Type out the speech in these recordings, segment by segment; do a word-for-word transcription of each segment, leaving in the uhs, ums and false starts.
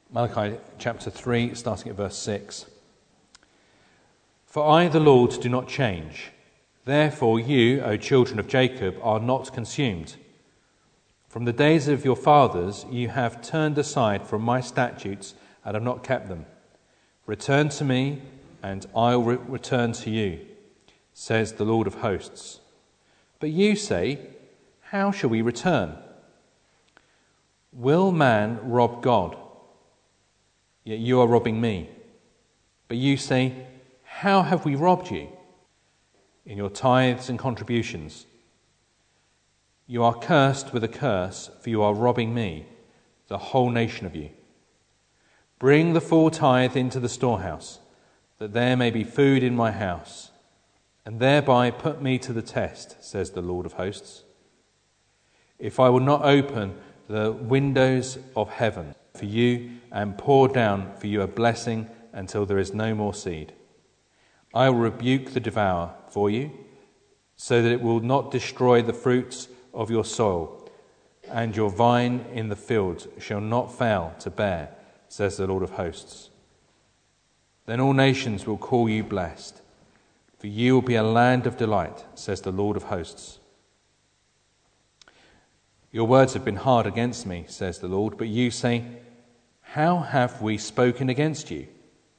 Malachi chapter three, starting at verse six. For I, the Lord, do not change. Therefore you, O children of Jacob, are not consumed. From the days of your fathers you have turned aside from my statutes and have not kept them. Return to me, and I will re- return to you, says the Lord of hosts. But you say, how shall we return? Will man rob God? Yet you are robbing me. But you say, how have we robbed you? In your tithes and contributions. You are cursed with a curse, for you are robbing me, the whole nation of you. Bring the full tithe into the storehouse, that there may be food in my house, and thereby put me to the test, says the Lord of hosts. If I will not open the windows of heaven for you and pour down for you a blessing until there is no more seed, I will rebuke the devourer for you, so that it will not destroy the fruits of your soil, and your vine in the field shall not fail to bear, says the Lord of hosts. Then all nations will call you blessed, for you will be a land of delight, says the Lord of hosts. Your words have been hard against me, says the Lord, but you say, how have we spoken against you?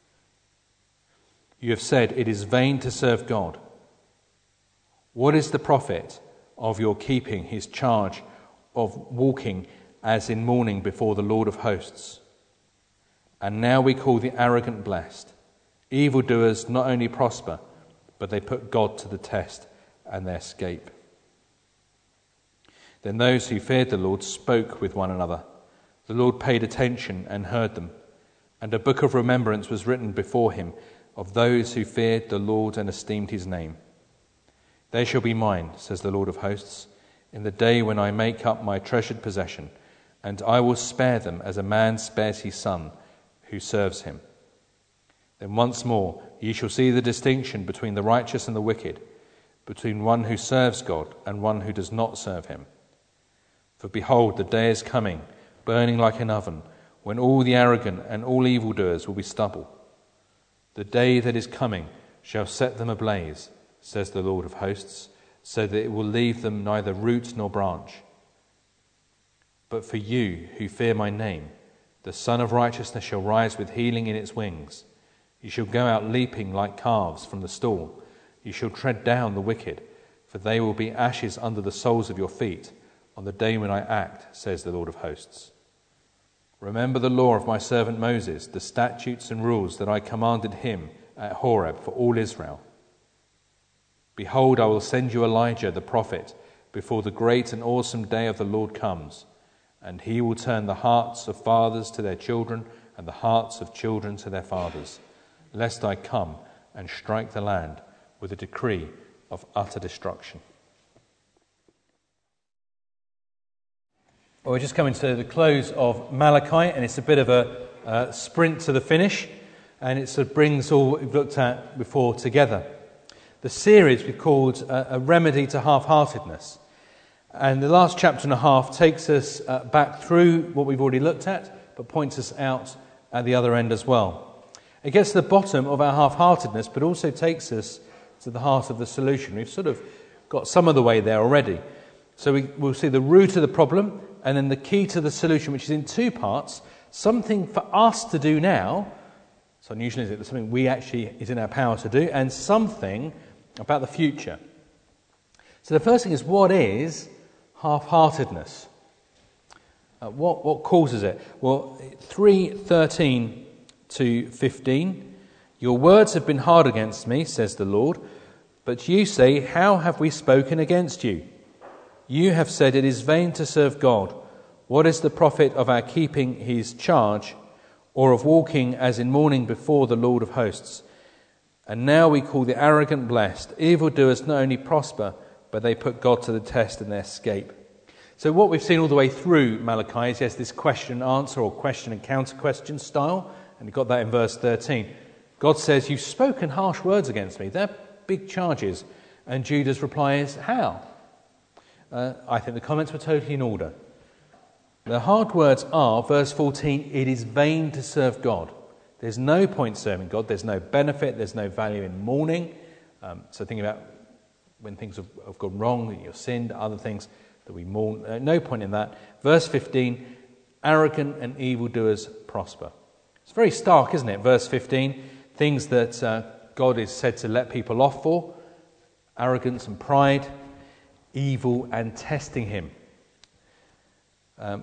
You have said, it is vain to serve God. What is the profit of your keeping his charge, of walking as in mourning before the Lord of hosts? And now we call the arrogant blessed. Evildoers not only prosper, but they put God to the test and they escape. Then those who feared the Lord spoke with one another. The Lord paid attention and heard them, and a book of remembrance was written before him of those who feared the Lord and esteemed his name. They shall be mine, says the Lord of hosts, in the day when I make up my treasured possession, and I will spare them as a man spares his son who serves him. Then once more ye shall see the distinction between the righteous and the wicked, between one who serves God and one who does not serve him. For behold, the day is coming, burning like an oven, when all the arrogant and all evildoers will be stubble. The day that is coming shall set them ablaze, says the Lord of hosts, so that it will leave them neither root nor branch. But for you who fear my name, the Son of Righteousness shall rise with healing in its wings. You shall go out leaping like calves from the stall. You shall tread down the wicked, for they will be ashes under the soles of your feet on the day when I act, says the Lord of hosts. Remember the law of my servant Moses, the statutes and rules that I commanded him at Horeb for all Israel. Behold, I will send you Elijah the prophet before the great and awesome day of the Lord comes, and he will turn the hearts of fathers to their children and the hearts of children to their fathers, lest I come and strike the land with a decree of utter destruction. Well, we're just coming to the close of Malachi, and it's a bit of a uh, sprint to the finish, and it sort of brings all we've looked at before together. The series we've called uh, A Remedy to Half-Heartedness, and the last chapter and a half takes us uh, back through what we've already looked at, but points us out at the other end as well. It gets to the bottom of our half-heartedness, but also takes us to the heart of the solution. We've sort of got some of the way there already. So we, we'll see the root of the problem, and then the key to the solution, which is in two parts, something for us to do now. It's unusual, isn't it? There's something we actually is in our power to do, and something about the future. So the first thing is, what is half-heartedness? Uh, what what causes it? Well, three thirteen to fifteen. Your words have been hard against me, says the Lord, but you say, how have we spoken against you? You have said it is vain to serve God. What is the profit of our keeping his charge, or of walking as in mourning before the Lord of hosts? And now we call the arrogant blessed. Evildoers not only prosper, but they put God to the test and they escape. So what we've seen all the way through Malachi is yes, this question and answer, or question and counter question style, and we've got that in verse thirteen. God says, you've spoken harsh words against me. They're big charges. And Judah's reply is, how? Uh, I think the comments were totally in order. The hard words are, verse fourteen, it is vain to serve God. There's no point serving God. There's no benefit. There's no value in mourning. Um, so thinking about when things have, have gone wrong, that you've sinned, other things that we mourn. Uh, no point in that. Verse fifteen, arrogant and evildoers prosper. It's very stark, isn't it? Verse fifteen, things that uh, God is said to let people off for. Arrogance and pride, evil and testing him. Um,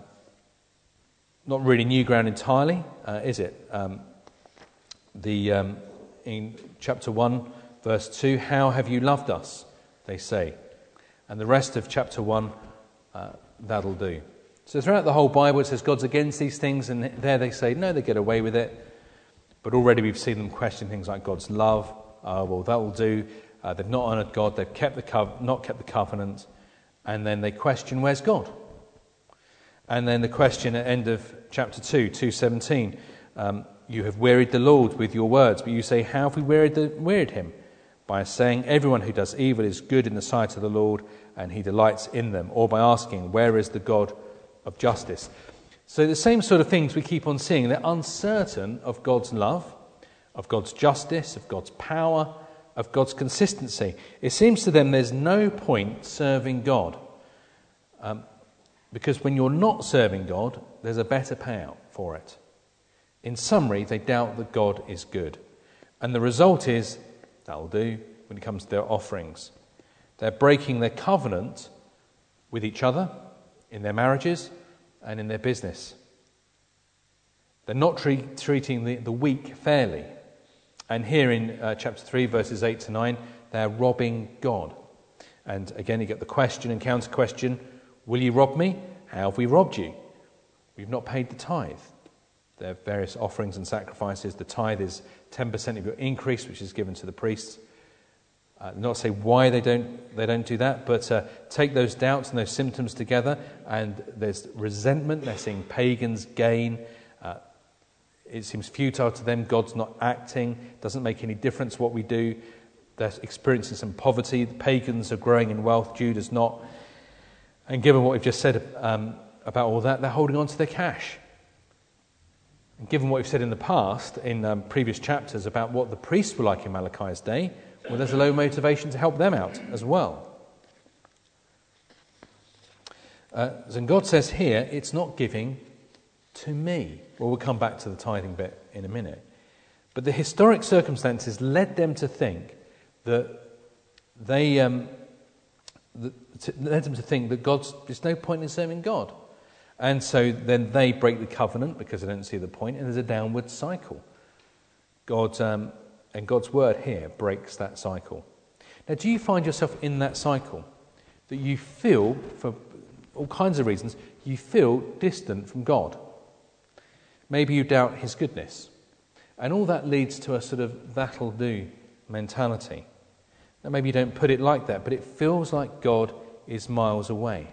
not really new ground entirely, uh, is it? Um, the um, in chapter one, verse two, how have you loved us, they say. And the rest of chapter one, uh, that'll do. So throughout the whole Bible it says God's against these things, and there they say, no, they get away with it. But already we've seen them question things like God's love. Uh, well, that will do. Uh, they've not honoured God. They've kept the co- not kept the covenant. And then they question, where's God? And then the question at the end of chapter two, two seventeen, um, you have wearied the Lord with your words, but you say, how have we wearied, the, wearied him? By saying, everyone who does evil is good in the sight of the Lord, and he delights in them. Or by asking, where is the God of justice? So the same sort of things we keep on seeing. They're uncertain of God's love, of God's justice, of God's power, of God's consistency. It seems to them there's no point serving God. Um, because when you're not serving God, there's a better payout for it. In summary, they doubt that God is good. And the result is, that'll do, when it comes to their offerings. They're breaking their covenant with each other, in their marriages, and in their business. They're not treat, treating the, the weak fairly. And here in uh, chapter three, verses eight to nine, they're robbing God. And again, you get the question and counter question, will you rob me? How have we robbed you? We've not paid the tithe. There are various offerings and sacrifices. The tithe is ten percent of your increase, which is given to the priests. Uh, not say why they don't they don't do that, but uh, take those doubts and those symptoms together, and there's resentment. They're seeing pagans gain. Uh, it seems futile to them. God's not acting. Doesn't make any difference what we do. They're experiencing some poverty. The pagans are growing in wealth. Judah's not. And given what we've just said um, about all that, they're holding on to their cash. And given what we've said in the past, in um, previous chapters, about what the priests were like in Malachi's day, well, there's a low motivation to help them out as well. Uh, and God says here, it's not giving to me. Well, we'll come back to the tithing bit in a minute. But the historic circumstances led them to think that they um, that, to, led them to think that God's there's no point in serving God. And so then they break the covenant because they don't see the point, and there's a downward cycle. God um, and God's word here breaks that cycle. Now, do you find yourself in that cycle? That you feel, for all kinds of reasons, you feel distant from God. Maybe you doubt his goodness. And all that leads to a sort of that'll do mentality. Now, maybe you don't put it like that, but it feels like God is miles away.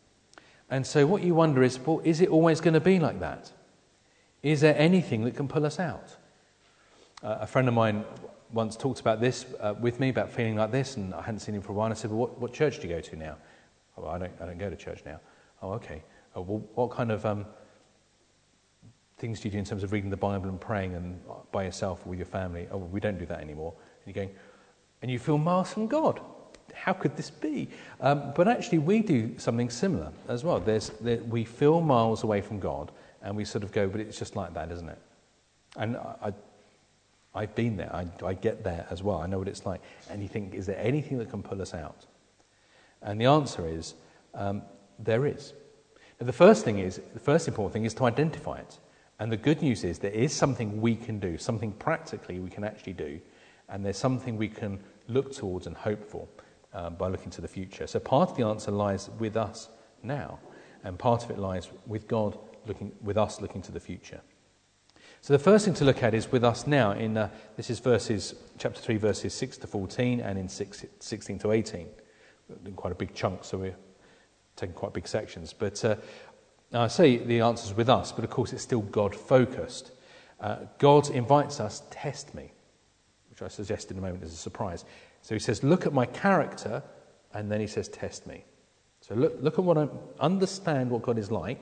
And so what you wonder is, well, is it always going to be like that? Is there anything that can pull us out? Uh, a friend of mine once talked about this uh, with me, about feeling like this, and I hadn't seen him for a while. And I said, well, what, what church do you go to now? Oh, well, I don't I don't go to church now. Oh, okay. Oh, well, what kind of um, things do you do in terms of reading the Bible and praying and by yourself or with your family? Oh, well, we don't do that anymore. And you're going, and you feel miles from God. How could this be? Um, but actually, we do something similar as well. There's, there, we feel miles away from God, and we sort of go, but it's just like that, isn't it? And I, I, I've been there. I, I get there as well. I know what it's like. And you think, is there anything that can pull us out? And the answer is, um, there is. Now, the first thing is, the first important thing is to identify it. And the good news is there is something we can do, something practically we can actually do, and there's something we can look towards and hope for. Uh, by looking to the future. So part of the answer lies with us now, and part of it lies with God looking, with us looking to the future. So the first thing to look at is with us now. In uh, this is verses chapter three, verses six to fourteen, and in six, sixteen to eighteen. In quite a big chunk, so we're taking quite big sections. But uh, I say the answer is with us, but of course it's still God focused. Uh, God invites us, test me, which I suggest in a moment as a surprise. So he says, look at my character, and then he says, test me. So look look at what I understand what God is like,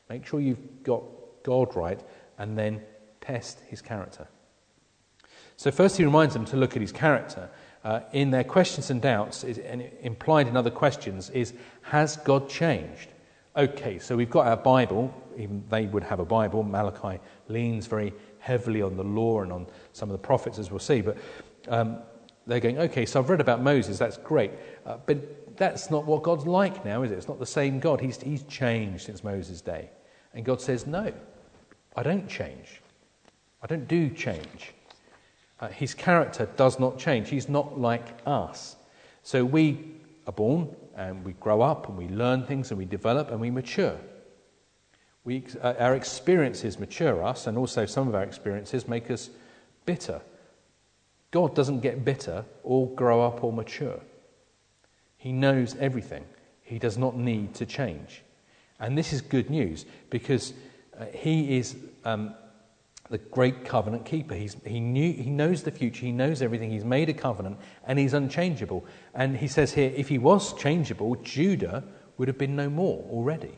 Make sure you've got God right, and then test his character. So first he reminds them to look at his character. Uh, in their questions and doubts, is, and implied in other questions, is, has God changed? Okay, so we've got our Bible. Even they would have a Bible. Malachi leans very heavily on the law and on some of the prophets, as we'll see. But um, they're going, okay, so I've read about Moses. That's great. Uh, but that's not what God's like now, is it? It's not the same God. He's, he's changed since Moses' day. And God says, no, I don't change. I don't do change. Uh, his character does not change. He's not like us. So we are born and we grow up and we learn things and we develop and we mature. We, uh, our experiences mature us, and also some of our experiences make us bitter. God doesn't get bitter or grow up or mature. He knows everything. He does not need to change. And this is good news, because uh, he is um, the great covenant keeper. He's, he knew, he knows the future. He knows everything. He's made a covenant, and he's unchangeable. And he says here, if he was changeable, Judah would have been no more already.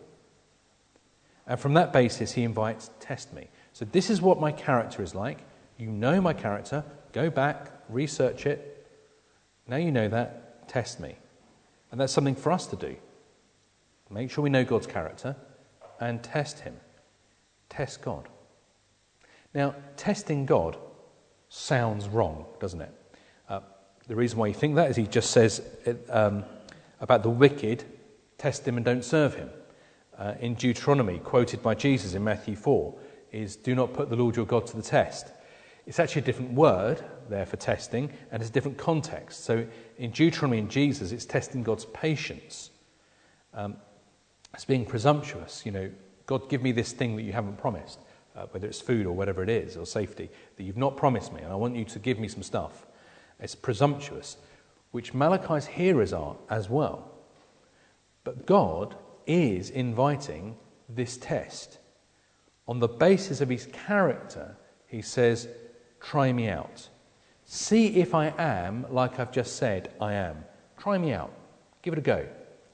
And from that basis, he invites, test me. So this is what my character is like. You know my character. Go back, research it. Now you know that. Test me. And that's something for us to do. Make sure we know God's character and test him. Test God. Now, testing God sounds wrong, doesn't it? Uh, the reason why you think that is he just says um, about the wicked, test him and don't serve him. Uh, in Deuteronomy, quoted by Jesus in Matthew four, is do not put the Lord your God to the test. It's actually a different word there for testing, and it's a different context. So in Deuteronomy and Jesus, it's testing God's patience. Um, it's being presumptuous. You know, God, give me this thing that you haven't promised. Uh, whether it's food or whatever it is, or safety, that you've not promised me, and I want you to give me some stuff. It's presumptuous, which Malachi's hearers are as well. But God is inviting this test. On the basis of his character, he says, try me out. See if I am like I've just said I am. Try me out. Give it a go.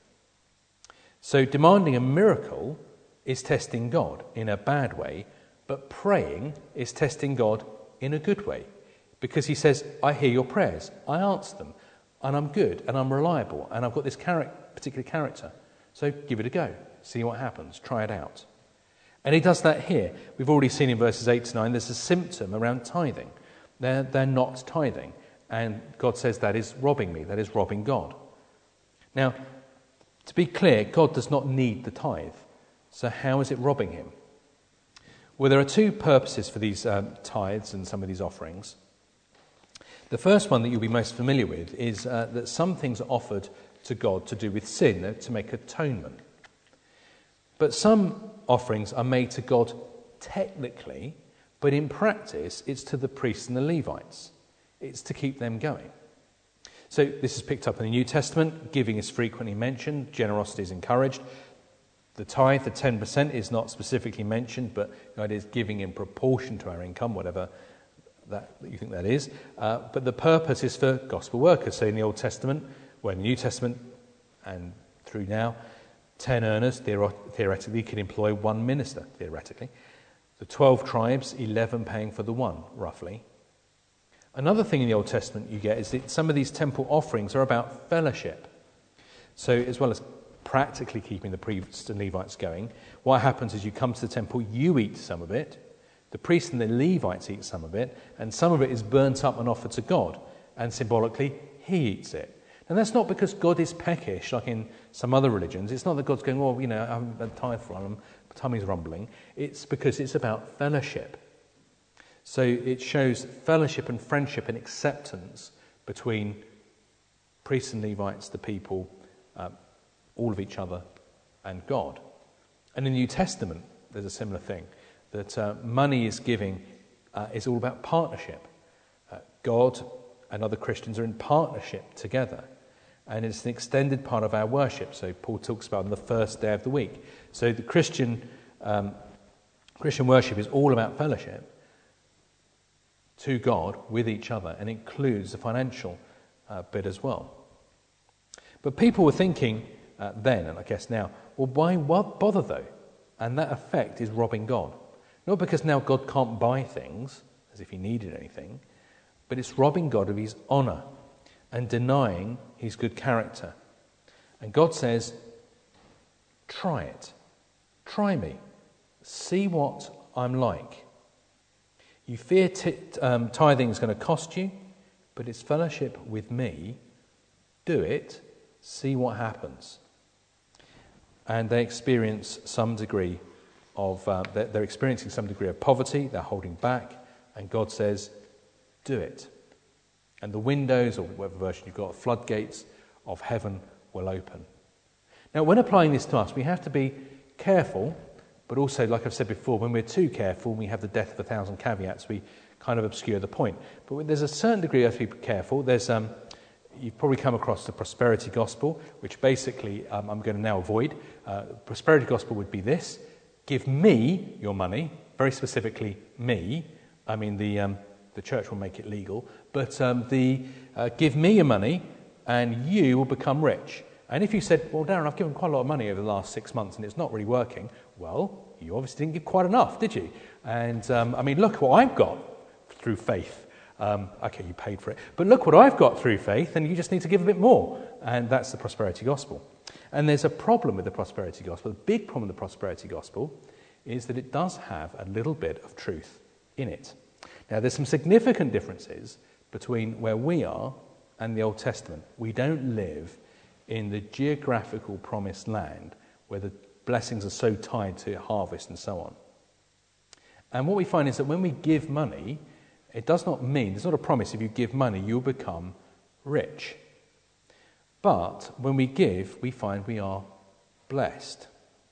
So demanding a miracle is testing God in a bad way, but praying is testing God in a good way, because he says, I hear your prayers, I answer them, and I'm good, and I'm reliable, and I've got this char- particular character. So give it a go. See what happens. Try it out. And he does that here. We've already seen in verses eight to nine, there's a symptom around tithing. They're, they're not tithing. And God says that is robbing me, that is robbing God. Now, to be clear, God does not need the tithe. So how is it robbing him? Well, there are two purposes for these um, tithes and some of these offerings. The first one that you'll be most familiar with is uh, that some things are offered to God to do with sin, to make atonement. But some offerings are made to God technically, but in practice it's to the priests and the Levites. It's to keep them going. So this is picked up in the New Testament. Giving is frequently mentioned. Generosity is encouraged. The tithe, the ten percent, is not specifically mentioned, but it is giving in proportion to our income, whatever that you think that is. Uh, but the purpose is for gospel workers. So in the Old Testament, well, in the New Testament and through now, ten earners theor- theoretically can employ one minister, theoretically. The twelve tribes, eleven paying for the one, roughly. Another thing in the Old Testament you get is that some of these temple offerings are about fellowship. So as well as practically keeping the priests and Levites going, what happens is you come to the temple, you eat some of it, the priests and the Levites eat some of it, and some of it is burnt up and offered to God, and symbolically he eats it. And that's not because God is peckish like in some other religions. It's not that God's going, well, you know, I haven't had tithe from him, my tummy's rumbling. It's because it's about fellowship. So it shows fellowship and friendship and acceptance between priests and Levites, the people, um, all of each other, and God. And in the New Testament, there's a similar thing, that uh, money is giving uh, is all about partnership. Uh, God and other Christians are in partnership together, and it's an extended part of our worship. So Paul talks about on the first day of the week. So the Christian um, Christian worship is all about fellowship to God with each other, and includes the financial uh, bit as well. But people were thinking uh, then, and I guess now, well, why what bother though? And that effect is robbing God. Not because now God can't buy things, as if he needed anything, but it's robbing God of his honour and denying his good character. And God says, try it. Try me. See what I'm like. You fear t- um, tithing is going to cost you, but it's fellowship with me. Do it. See what happens. And they experience some degree of, uh, they're, they're experiencing some degree of poverty. They're holding back. And God says, do it. And the windows, or whatever version you've got, floodgates of heaven will open. Now, when applying this to us, we have to be careful, but also, like I've said before, when we're too careful, we have the death of a thousand caveats, we kind of obscure the point. But there's a certain degree you have to be careful. There's, um, you've probably come across the prosperity gospel, which basically um, I'm going to now avoid. Uh, prosperity gospel would be this: give me your money, very specifically me. I mean, the um, the church will make it legal, but um, the uh, give me your money and you will become rich. And if you said, well, Darren, I've given quite a lot of money over the last six months and it's not really working, well, you obviously didn't give quite enough, did you? And, um, I mean, look what I've got through faith. Um, okay, you paid for it. But look what I've got through faith, and you just need to give a bit more. And that's the prosperity gospel. And there's a problem with the prosperity gospel. The big problem with the prosperity gospel is that it does have a little bit of truth in it. Now, there's some significant differences between where we are and the Old Testament. We don't live in the geographical promised land where the blessings are so tied to harvest and so on. And what we find is that when we give money, it does not mean, there's not a promise if you give money you'll become rich. But when we give, we find we are blessed.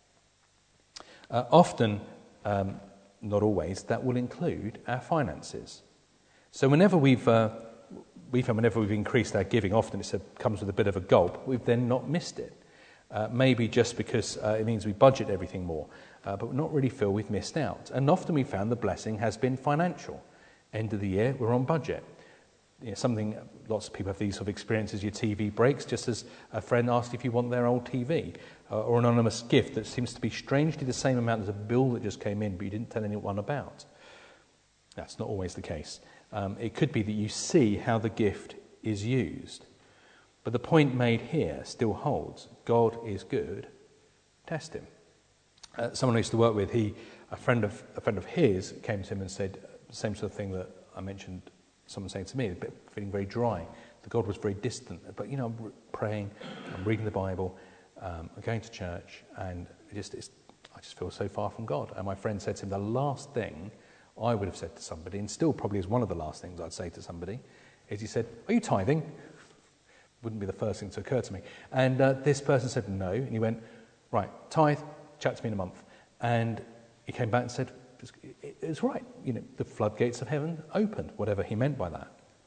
Uh, often, um, not always, that will include our finances. So whenever we've uh, we found whenever we've increased our giving, often it comes with a bit of a gulp. We've then not missed it. Uh, maybe just because uh, it means we budget everything more, uh, but not really feel we've missed out. And often we found the blessing has been financial. End of the year, we're on budget. You know, something, lots of people have these sort of experiences. Your T V breaks, just as a friend asked if you want their old T V, uh, or an anonymous gift that seems to be strangely the same amount as a bill that just came in, but you didn't tell anyone about. That's not always the case. Um, it could be that you see how the gift is used. But the point made here still holds. God is good. Test him. Uh, someone I used to work with, he, a friend of a friend of his, came to him and said the same sort of thing that I mentioned. Someone saying to me, a bit, feeling very dry. The God was very distant. But you know, I'm praying, I'm reading the Bible, um, I'm going to church, and it just it's, I just feel so far from God. And my friend said to him, the last thing I would have said to somebody, and still probably is one of the last things I'd say to somebody, is he said, "Are you tithing?" Wouldn't be the first thing to occur to me. And uh, this person said no, and he went, "Right, tithe, chat to me in a month." And he came back and said, it was right. You know, the floodgates of heaven opened, whatever he meant by that.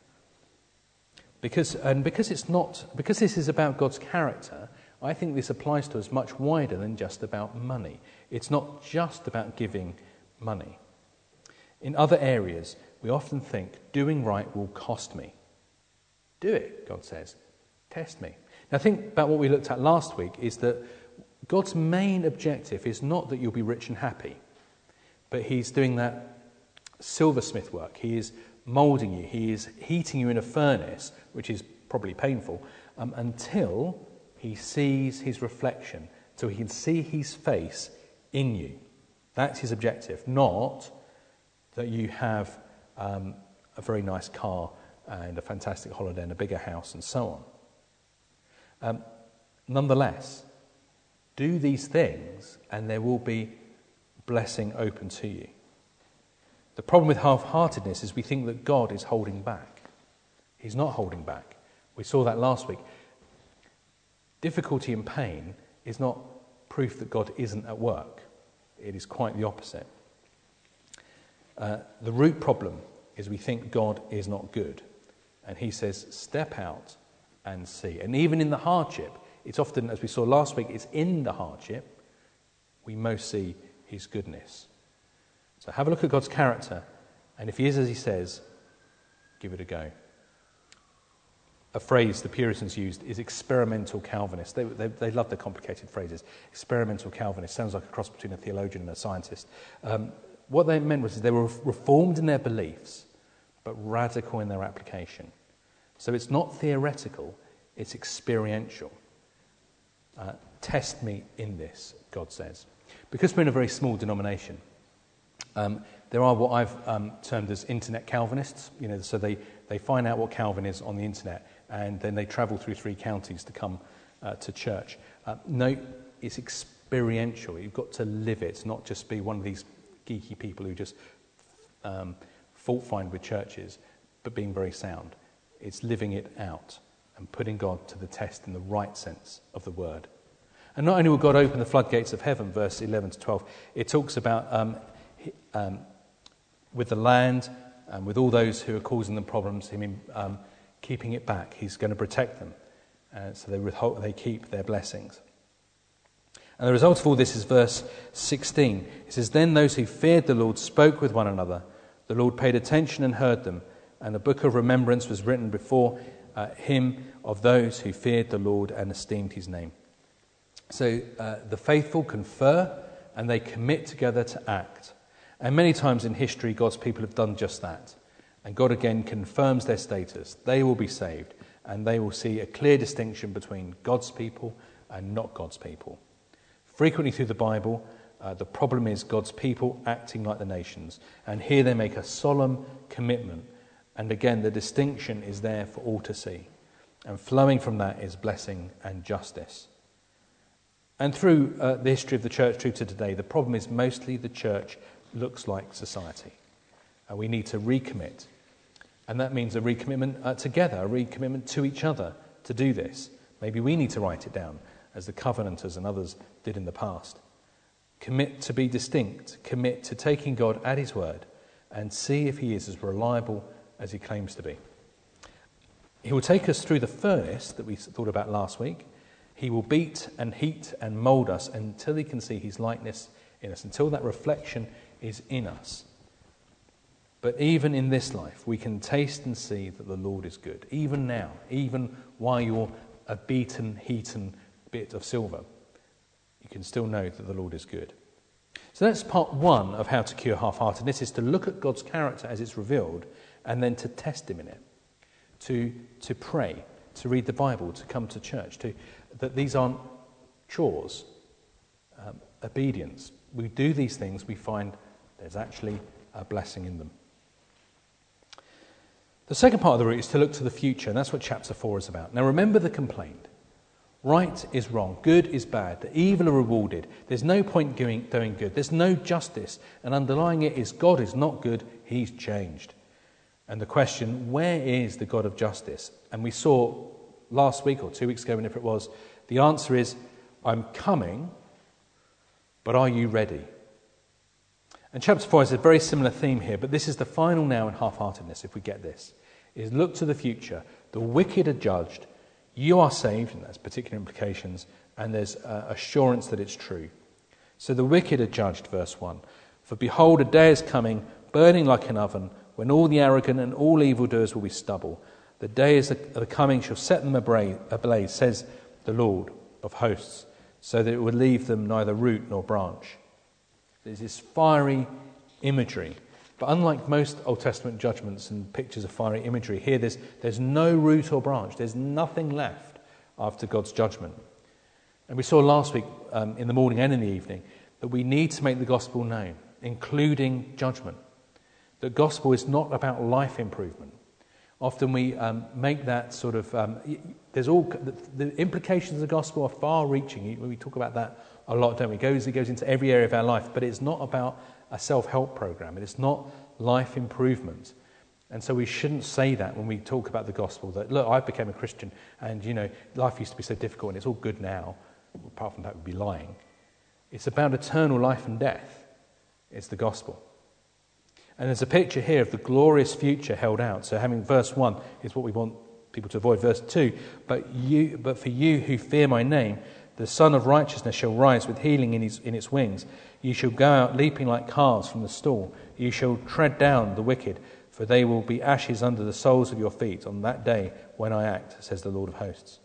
Because and because it's not because this is about God's character, I think this applies to us much wider than just about money. It's not just about giving money. In other areas, we often think doing right will cost me. Do it, God says. Test me. Now, think about what we looked at last week, is that God's main objective is not that you'll be rich and happy, but he's doing that silversmith work. He is moulding you. He is heating you in a furnace, which is probably painful, um, until he sees his reflection, so he can see his face in you. That's his objective, not that you have um, a very nice car and a fantastic holiday and a bigger house and so on. Um, nonetheless, do these things and there will be blessing open to you. The problem with half-heartedness is we think that God is holding back. He's not holding back. We saw that last week. Difficulty and pain is not proof that God isn't at work. It is quite the opposite. Uh, the root problem is we think God is not good. And he says, step out and see. And even in the hardship, it's often, as we saw last week, it's in the hardship we most see his goodness. So have a look at God's character, and if he is as he says, give it a go. a phrase the Puritans used is experimental Calvinist. They, they, they love the complicated phrases. Experimental Calvinist sounds like a cross between a theologian and a scientist. Um, what they meant was they were reformed in their beliefs, but radical in their application. So it's not theoretical, it's experiential. Uh, test me in this, God says. Because we're in a very small denomination, um, there are what I've um, termed as internet Calvinists. You know, so they, they find out what Calvin is on the internet, and then they travel through three counties to come uh, to church. Uh, no, it's experiential. You've got to live it, not just be one of these geeky people who just um, fault find with churches, but being very sound. It's living it out and putting God to the test in the right sense of the word. And not only will God open the floodgates of heaven, verse eleven to twelve, it talks about um, um, with the land and with all those who are causing them problems, him um, keeping it back. He's going to protect them, uh, so they withhold, they keep their blessings. And the result of all this is verse sixteen. It says, "Then those who feared the Lord spoke with one another. The Lord paid attention and heard them, and a book of remembrance was written before uh, him of those who feared the Lord and esteemed his name." So uh, the faithful confer and they commit together to act. And many times in history, God's people have done just that. And God again confirms their status. They will be saved, and they will see a clear distinction between God's people and not God's people. Frequently through the Bible, uh, the problem is God's people acting like the nations. And here they make a solemn commitment. And again, the distinction is there for all to see. And flowing from that is blessing and justice. And through uh, the history of the church through to today, the problem is mostly the church looks like society. And we need to recommit. And that means a recommitment uh, together, a recommitment to each other to do this. Maybe we need to write it down, as the Covenanters and others did in the past. Commit to be distinct. Commit to taking God at his word and see if he is as reliable as he claims to be. He will take us through the furnace that we thought about last week. He will beat and heat and mould us until he can see his likeness in us, until that reflection is in us. But even in this life, we can taste and see that the Lord is good. Even now, even while you're a beaten, heaten bit of silver, you can still know that the Lord is good. So that's part one of how to cure half-heartedness, is to look at God's character as it's revealed and then to test him in it, to, to pray, to read the Bible, to come to church, to that these aren't chores, um, obedience. We do these things, we find there's actually a blessing in them. The second part of the route is to look to the future, and that's what chapter four is about. Now remember the complaint. Right is wrong, good is bad, the evil are rewarded. There's no point doing, doing good, there's no justice, and underlying it is God is not good, he's changed. And the question, where is the God of justice? And we saw last week or two weeks ago, whenever it was, the answer is, I'm coming, but are you ready? And chapter four is a very similar theme here, but this is the final now in half-heartedness, if we get this, is look to the future. The wicked are judged, you are saved, and that's particular implications, and there's uh, assurance that it's true. So the wicked are judged, verse one. For behold, a day is coming, burning like an oven, when all the arrogant and all evildoers will be stubble. The day is the, the coming shall set them ablaze, ablaze, says the Lord of hosts, so that it will leave them neither root nor branch. There's this fiery imagery. But unlike most Old Testament judgments and pictures of fiery imagery, here there's, there's no root or branch. There's nothing left after God's judgment. And we saw last week, um, in the morning and in the evening, that we need to make the gospel known, including judgment. The gospel is not about life improvement. Often we um, make that sort of... Um, there's all the, the implications of the gospel are far-reaching. We talk about that a lot, don't we? It goes, it goes into every area of our life, but it's not about a self-help program. It's not life improvement. And so we shouldn't say that when we talk about the gospel, that, look, I became a Christian and, you know, life used to be so difficult and it's all good now. Apart from that, we'd be lying. It's about eternal life and death. It's the gospel. And there's a picture here of the glorious future held out. So having verse one is what we want people to avoid. Verse two, but you, but for you who fear my name, the Son of Righteousness shall rise with healing in, his, in its wings. You shall go out leaping like calves from the stall. You shall tread down the wicked. for they will be ashes under the soles of your feet on that day when I act, says the Lord of hosts.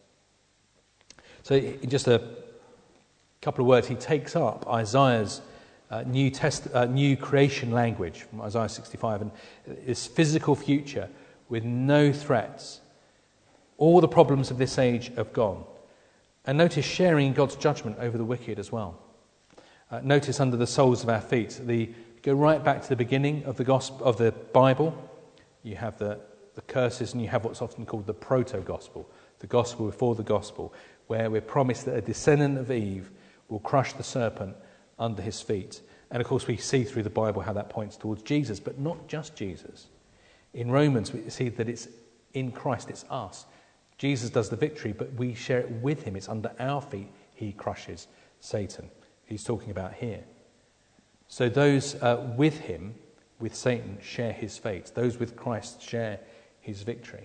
So in just a couple of words, he takes up Isaiah's uh, new, test, uh, new creation language from Isaiah sixty-five, and this physical future with no threats. All the problems of this age have gone. And notice sharing God's judgment over the wicked as well. Uh, notice under the soles of our feet. The go right back to the beginning of the gospel of the Bible. You have the, the curses, and you have what's often called the proto-gospel, the gospel before the gospel, where we're promised that a descendant of Eve will crush the serpent under his feet. And of course we see through the Bible how that points towards Jesus, but not just Jesus. In Romans we see that it's in Christ, it's us. Jesus does the victory, but we share it with him. It's under our feet he crushes Satan. He's talking about here. So those uh, with him, with Satan, share his fate. Those with Christ share his victory.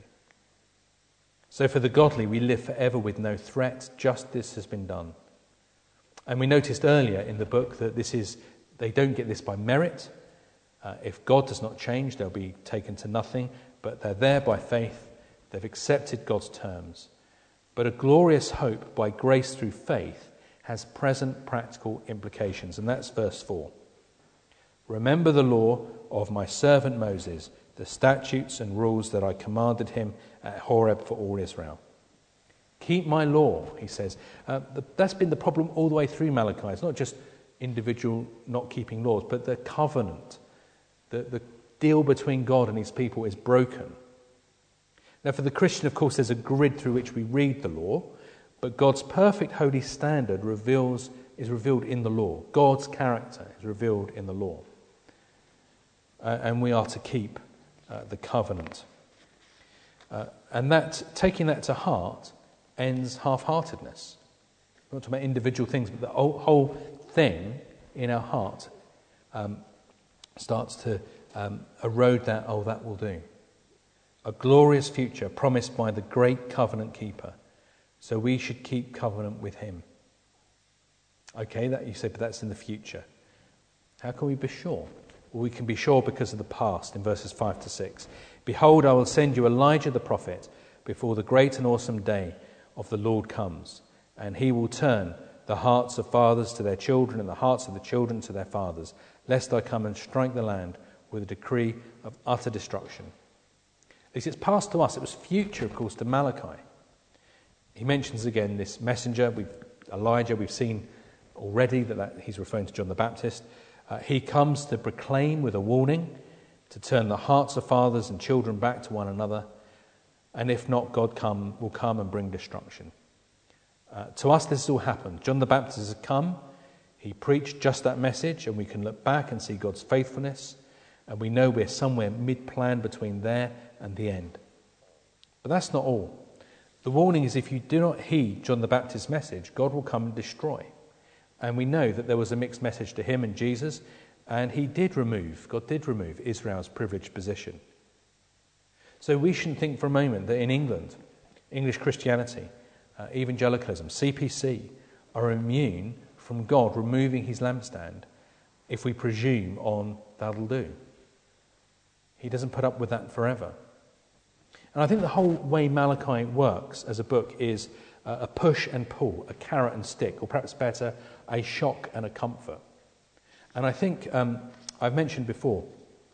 So for the godly, we live forever with no threat. Justice has been done. And we noticed earlier in the book that this is, they don't get this by merit. Uh, if God does not change, they'll be taken to nothing. But they're there by faith. They've accepted God's terms. But a glorious hope by grace through faith has present practical implications. And that's verse four. Remember the law of my servant Moses, the statutes and rules that I commanded him at Horeb for all Israel. Keep my law, he says. Uh, the, that's been the problem all the way through Malachi. It's not just individual not keeping laws, but the covenant, the, the deal between God and his people is broken. Now for the Christian, of course, there's a grid through which we read the law, but God's perfect holy standard reveals is revealed in the law. God's character is revealed in the law. Uh, and we are to keep uh, the covenant. Uh, and that, taking that to heart, ends half-heartedness. We're not talking about individual things, but the whole, whole thing in our heart um, starts to um, erode that, oh, that will do. A glorious future promised by the great covenant keeper. So we should keep covenant with him. Okay, that you say, but that's in the future. How can we be sure? Well, we can be sure because of the past in verses five to six. Behold, I will send you Elijah the prophet before the great and awesome day of the Lord comes, and he will turn the hearts of fathers to their children and the hearts of the children to their fathers, lest I come and strike the land with a decree of utter destruction. At least it's past to us. It was future, of course, to Malachi. He mentions again this messenger, we've, Elijah, we've seen already that, that he's referring to John the Baptist. Uh, he comes to proclaim with a warning, to turn the hearts of fathers and children back to one another, and if not, God come will come and bring destruction. Uh, to us, this has all happened. John the Baptist has come, he preached just that message, and we can look back and see God's faithfulness, and we know we're somewhere mid-plan between there and the end. But that's not all. The warning is if you do not heed John the Baptist's message, God will come and destroy. And we know that there was a mixed message to him and Jesus, and he did remove, God did remove Israel's privileged position. So we shouldn't think for a moment that in England, English Christianity, uh, evangelicalism, C P C, are immune from God removing his lampstand if we presume on that'll do. He doesn't put up with that forever. And I think the whole way Malachi works as a book is uh, a push and pull, a carrot and stick, or perhaps better, a shock and a comfort. And I think um, I've mentioned before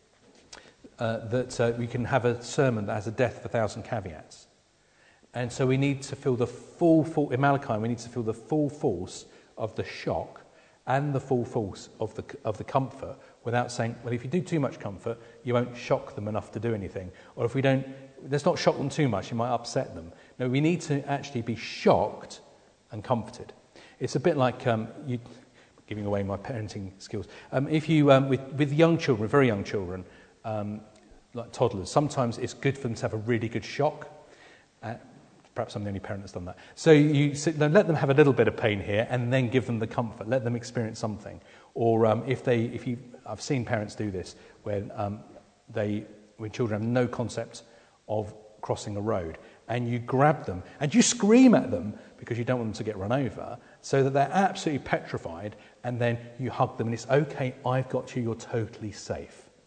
uh, that uh, we can have a sermon that has a death of a thousand caveats. And so we need to feel the full, full, in Malachi, we need to feel the full force of the shock and the full force of the of the comfort without saying, well, if you do too much comfort, you won't shock them enough to do anything. Or if we don't, let's not shock them too much, it might upset them. No, we need to actually be shocked and comforted. It's a bit like, um, you, giving away my parenting skills, um, if you, um, with, with young children, very young children, um, like toddlers, sometimes it's good for them to have a really good shock. Uh, Perhaps I'm the only parent that's done that. So you sit, let them have a little bit of pain here, and then give them the comfort. Let them experience something. Or um, if they, if you, I've seen parents do this when um, they, when children have no concept of crossing a road, and you grab them and you scream at them because you don't want them to get run over, so that they're absolutely petrified, and then you hug them and it's okay. I've got you. You're totally safe.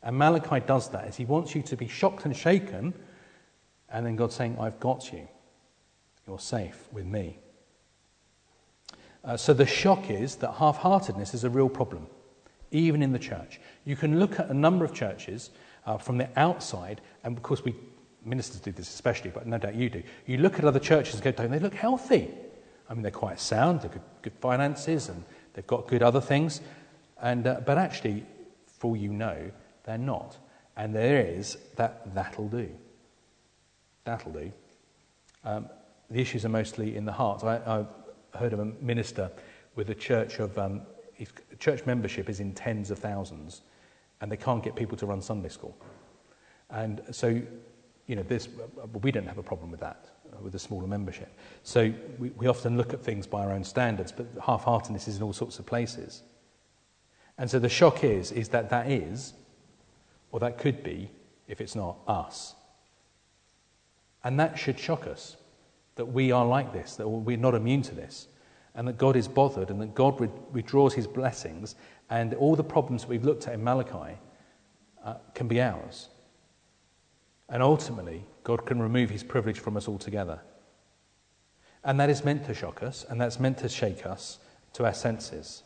And Malachi does that, as he wants you to be shocked and shaken, and then God saying, I've got you. You're safe with me. Uh, so the shock is that half-heartedness is a real problem, even in the church. You can look at a number of churches uh, from the outside, and of course we ministers do this especially, but no doubt you do. You look at other churches and go, don't they look healthy? I mean, they're quite sound, they've got good finances, and they've got good other things. And uh, but actually, for all you know, they're not. And there is that that'll do. That'll do. Um, the issues are mostly in the heart. I, I've heard of a minister with a church of, um, his church membership is in tens of thousands, and they can't get people to run Sunday school. And so, you know, this, we don't have a problem with that, uh, with a smaller membership. So we, we often look at things by our own standards, but half-heartedness is in all sorts of places. And so the shock is, is that that is, or that could be, if it's not, us. And that should shock us, that we are like this, that we're not immune to this, and that God is bothered, and that God withdraws his blessings, and all the problems that we've looked at in Malachi uh, can be ours. And ultimately, God can remove his privilege from us altogether. And that is meant to shock us, and that's meant to shake us to our senses.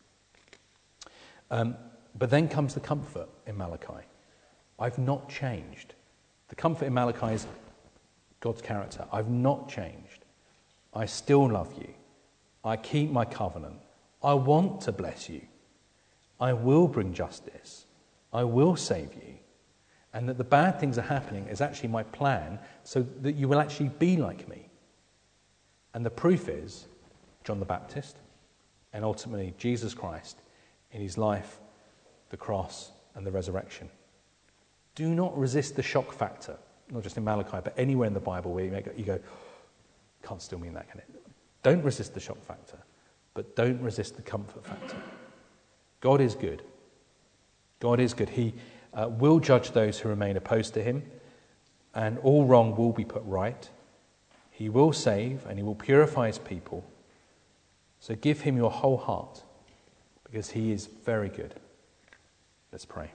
Um, but then comes the comfort in Malachi. I've not changed. The comfort in Malachi is God's character. I've not changed. I still love you. I keep my covenant. I want to bless you. I will bring justice. I will save you. And that the bad things are happening is actually my plan so that you will actually be like me. And the proof is John the Baptist and ultimately Jesus Christ in his life, the cross, and the resurrection. Do not resist the shock factor, not just in Malachi, but anywhere in the Bible where you, make, you go, can't still mean that, can it? Don't resist the shock factor, but don't resist the comfort factor. God is good. God is good. He uh, will judge those who remain opposed to him, and all wrong will be put right. He will save, and he will purify his people. So give him your whole heart, because he is very good. Let's pray.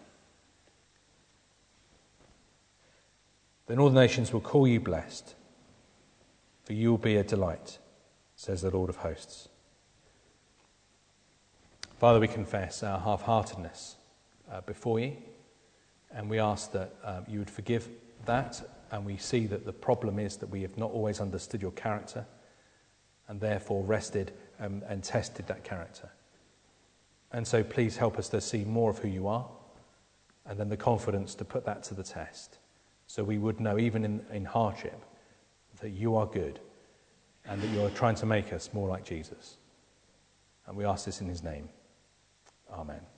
Then all the nations will call you blessed, for you will be a delight, says the Lord of hosts. Father, we confess our half-heartedness uh, before you, and we ask that um, you would forgive that, and we see that the problem is that we have not always understood your character, and therefore rested um, and tested that character. And so please help us to see more of who you are, and then the confidence to put that to the test, so we would know, even in, in hardship, that you are good, and that you are trying to make us more like Jesus. And we ask this in his name. Amen.